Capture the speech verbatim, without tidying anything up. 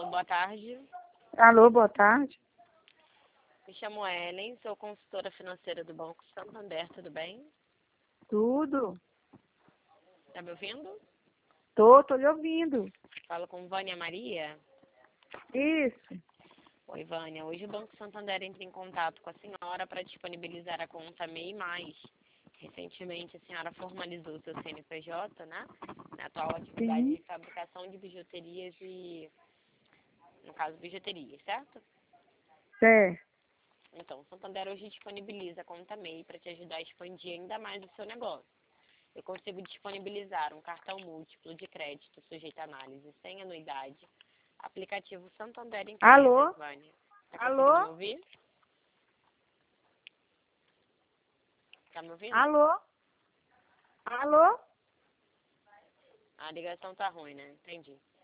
Alô, boa tarde. Alô, boa tarde. Me chamo Ellen, sou consultora financeira do Banco Santander, tudo bem? Tudo? Tá me ouvindo? Tô, tô lhe ouvindo. Falo com Vânia Maria. Isso. Oi, Vânia. Hoje o Banco Santander entra em contato com a senhora para disponibilizar a conta M E I mais. Recentemente a senhora formalizou seu C N P J, né? Na atual atividade Sim. de fabricação de bijuterias e, no caso, bijuterias, certo? Certo. Então, o Santander hoje disponibiliza a conta M E I para te ajudar a expandir ainda mais o seu negócio. Eu consigo disponibilizar um cartão múltiplo de crédito sujeito à análise sem anuidade. Aplicativo Santander Empresas, Alô? Vânia. Tá conseguindo me Alô? ouvir? Tá me ouvindo? Alô? Alô? A ligação tá ruim, né? Entendi.